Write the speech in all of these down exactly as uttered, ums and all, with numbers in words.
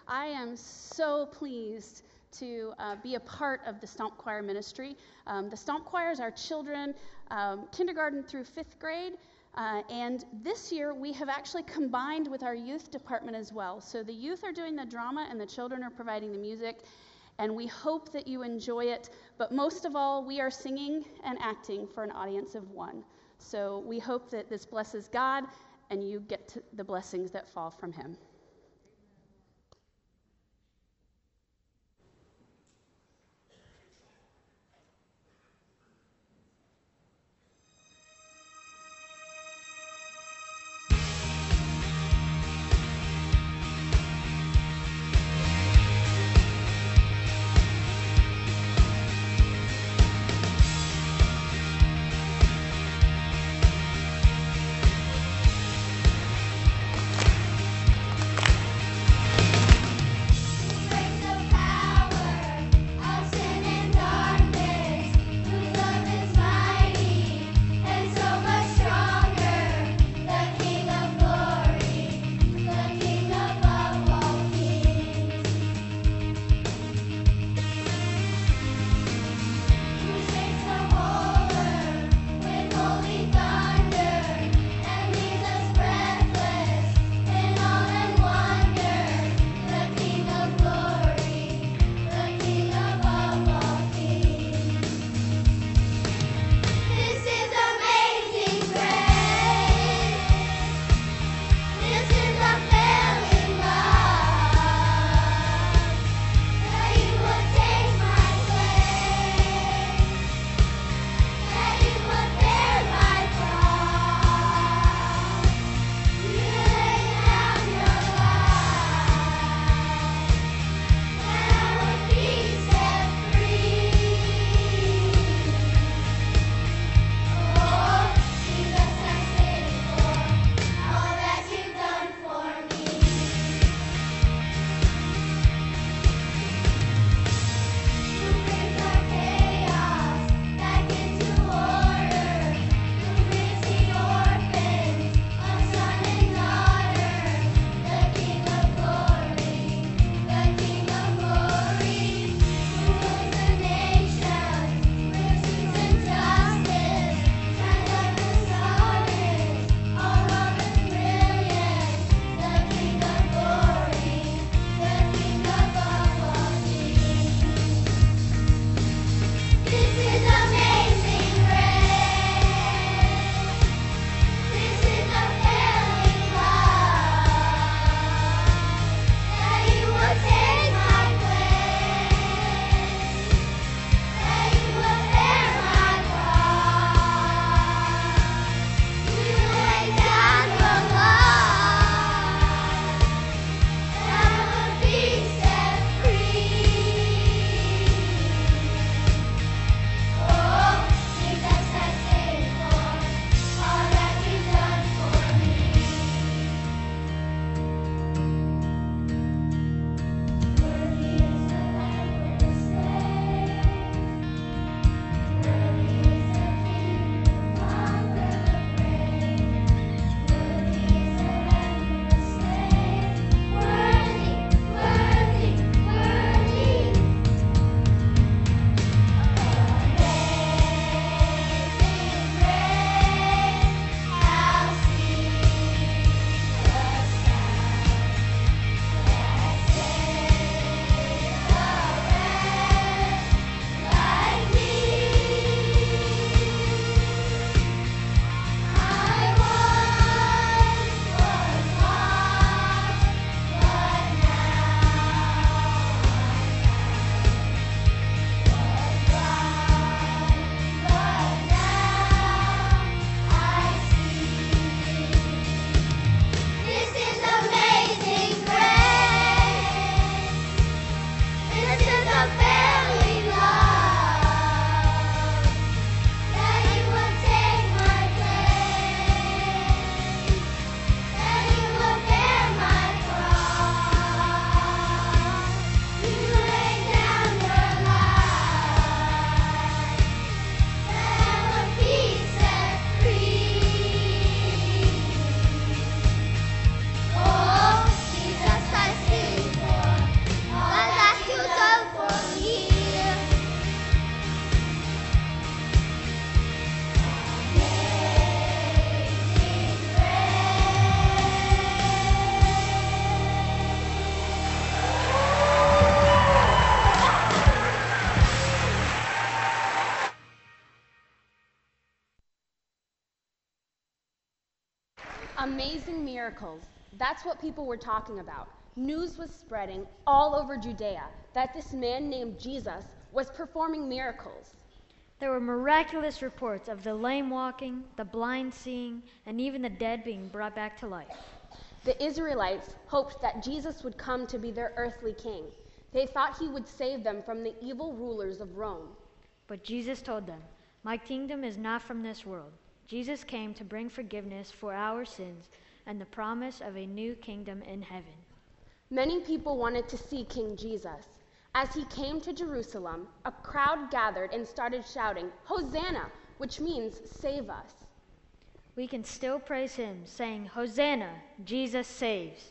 I am so pleased to uh, be a part of the Stomp Choir ministry. Um, the Stomp Choirs are children, um, kindergarten through fifth grade, uh, and this year we have actually combined with our youth department as well. So the youth are doing the drama and the children are providing the music, and we hope that you enjoy it, but most of all, we are singing and acting for an audience of one. So we hope that this blesses God and you get to the blessings that fall from him. amazing miracles. That's what people were talking about. News was spreading all over Judea that this man named Jesus was performing miracles. There were miraculous reports of the lame walking, the blind seeing, and even the dead being brought back to life. The Israelites hoped that Jesus would come to be their earthly king. They thought he would save them from the evil rulers of Rome. But Jesus told them, "My kingdom is not from this world." Jesus came to bring forgiveness for our sins and the promise of a new kingdom in heaven. Many people wanted to see King Jesus. As he came to Jerusalem, a crowd gathered and started shouting, "Hosanna," which means save us. We can still praise him, saying, "Hosanna, Jesus saves."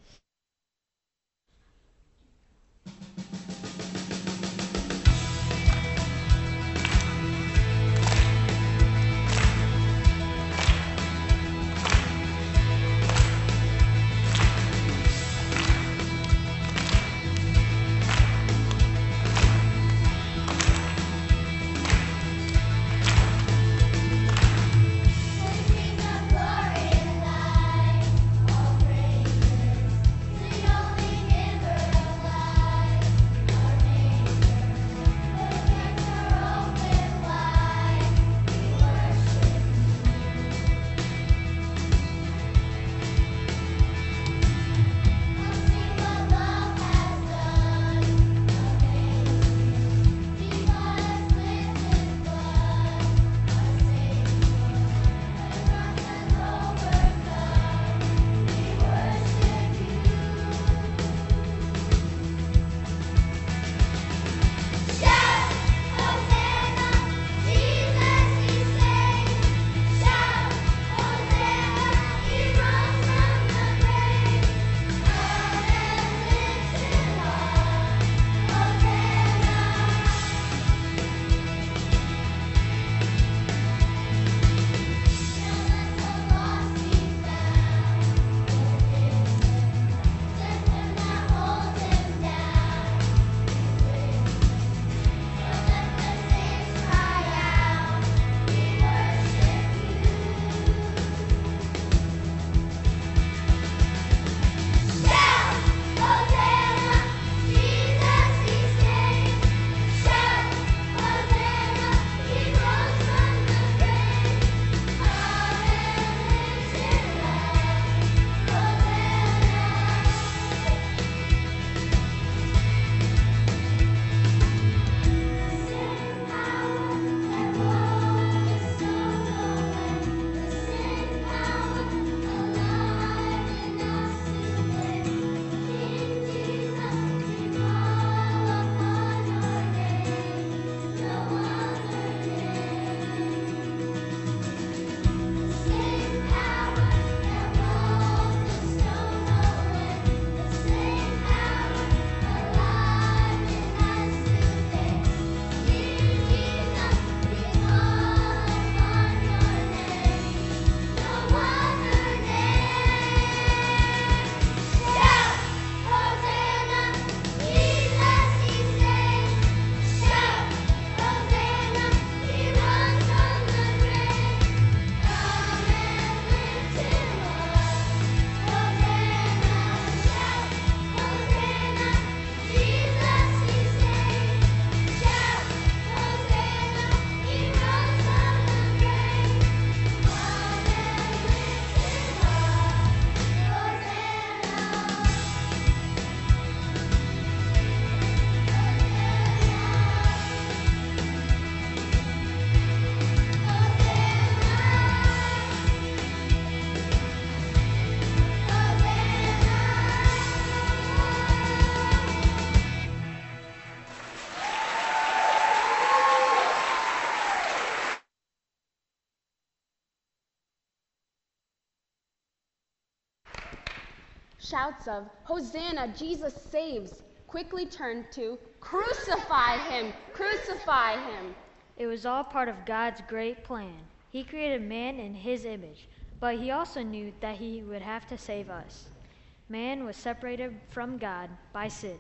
Shouts of, "Hosanna, Jesus saves," quickly turned to, "Crucify him, crucify him." It was all part of God's great plan. He created man in his image, but he also knew that he would have to save us. Man was separated from God by sin.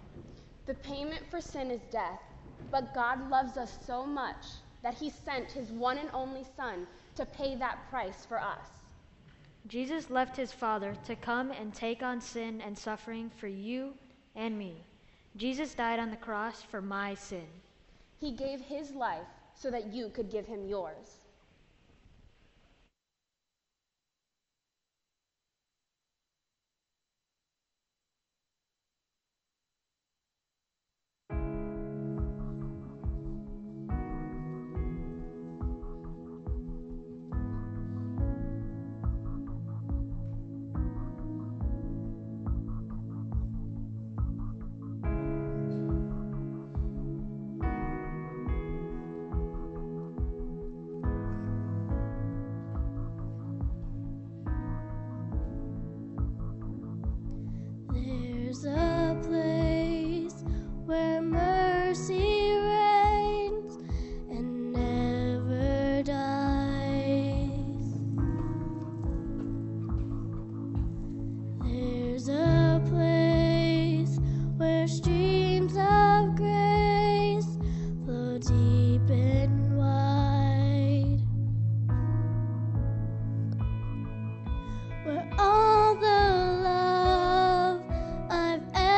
The payment for sin is death, but God loves us so much that he sent his one and only Son to pay that price for us. Jesus left his Father to come and take on sin and suffering for you and me. Jesus died on the cross for my sin. He gave his life so that you could give him yours. There's a place where mercy reigns and never dies. There's a place where streams of grace flow deep and wide, where all the love I've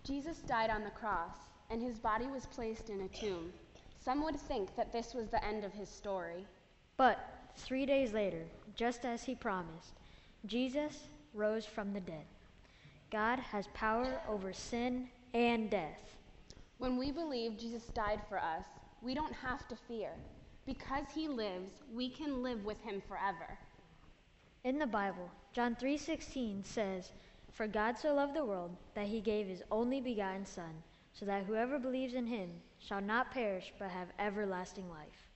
Jesus died on the cross, and his body was placed in a tomb. Some would think that this was the end of his story. But three days later, just as he promised, Jesus rose from the dead. God has power over sin and death. When we believe Jesus died for us, we don't have to fear. Because he lives, we can live with him forever. In the Bible, John three sixteen says, "For God so loved the world that he gave his only begotten Son, so that whoever believes in him shall not perish but have everlasting life."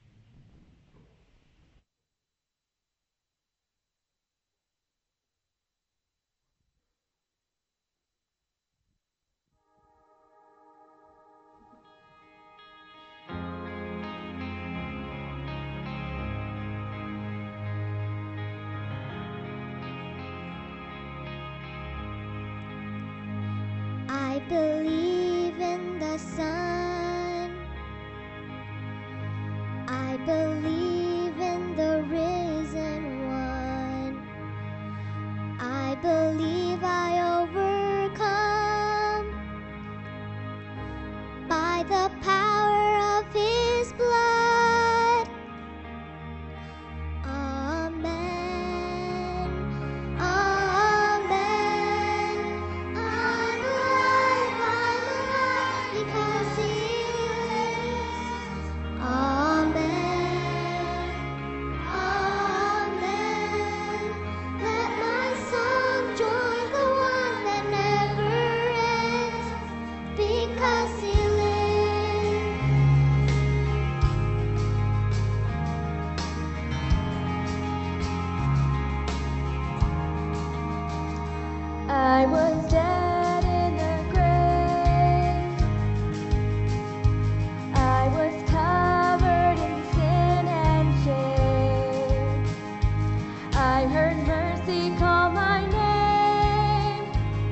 I believe in the sun. I believe in the risen one. I believe I overcome by the power of his blood. Amen. Amen. I'm alive, I'm alive because he lives. Amen. Amen. Let my song join the one that never ends because he lives. I was dead in the grave. I was covered in sin and shame. I heard mercy call my name.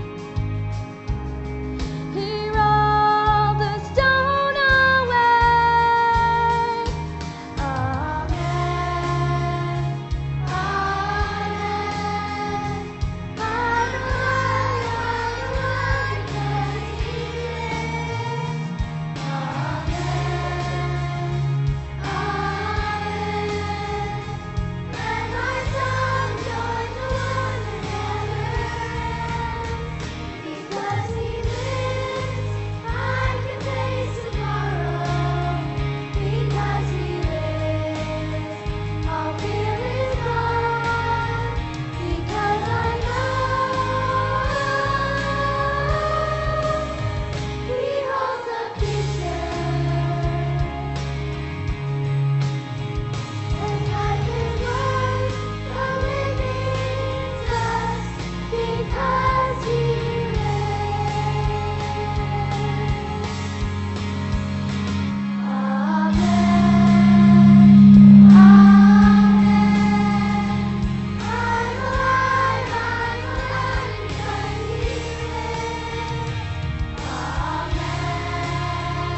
He rolled the stone away. Amen. Amen. I'm alive, I'm alive because he lives. Amen. Amen. Let my song join the one that never ends. Because he lives, I can face tomorrow. Because he lives, all fear is gone. Because I know he holds the future. And life is worth the living just because he lives. Amen. Amen. I'm alive, I'm alive because he lives. Amen.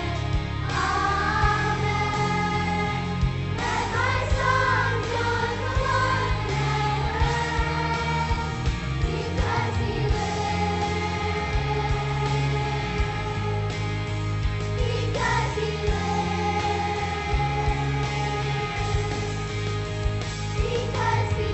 Amen. Let my song join the one that never ends because he lives. Because he lives. Because he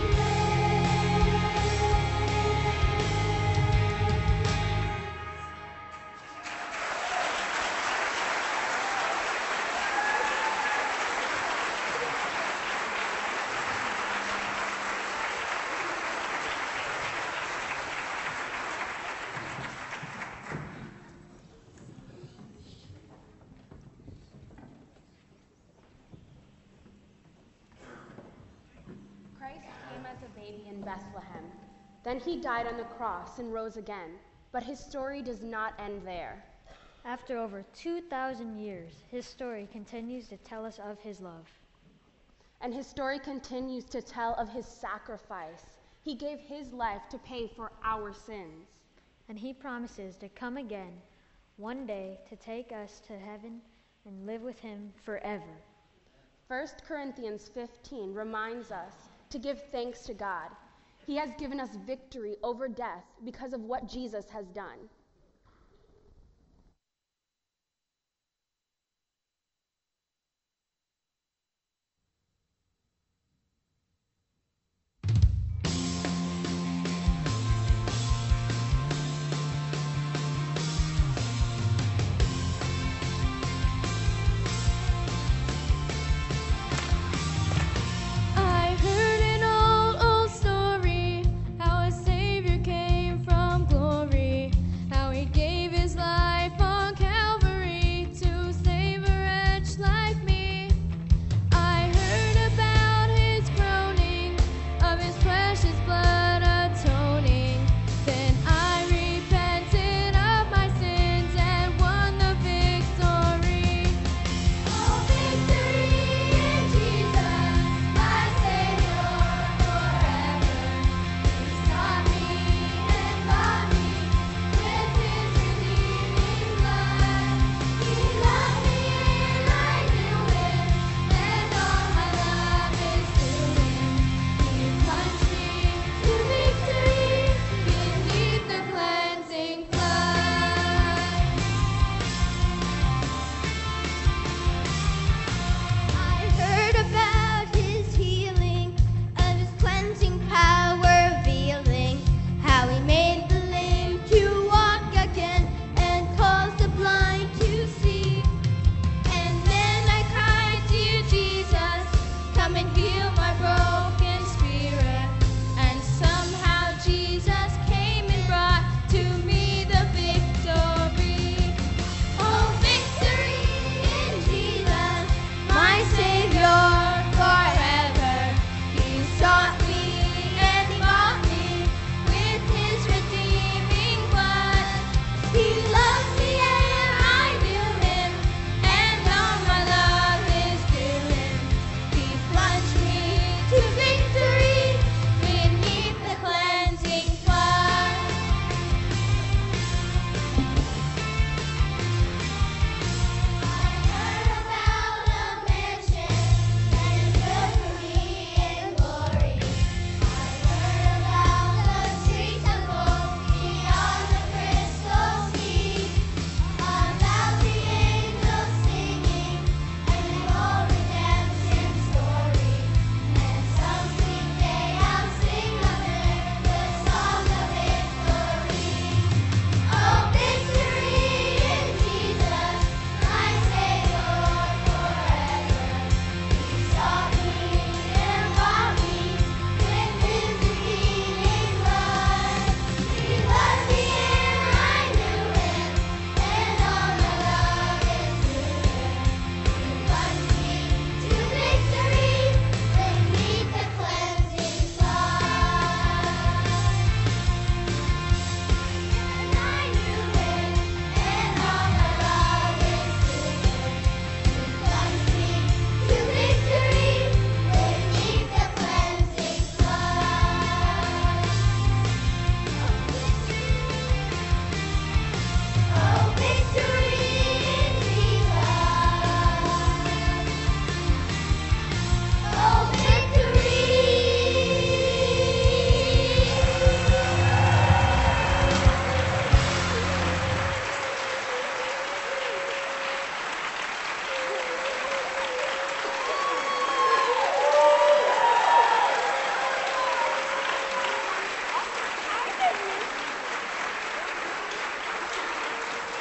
Christ came as a baby in Bethlehem. Then he died on the cross and rose again. But his story does not end there. After over two thousand years, his story continues to tell us of his love. And his story continues to tell of his sacrifice. He gave his life to pay for our sins. And he promises to come again one day to take us to heaven and live with him forever. First Corinthians fifteen reminds us to give thanks to God. He has given us victory over death because of what Jesus has done.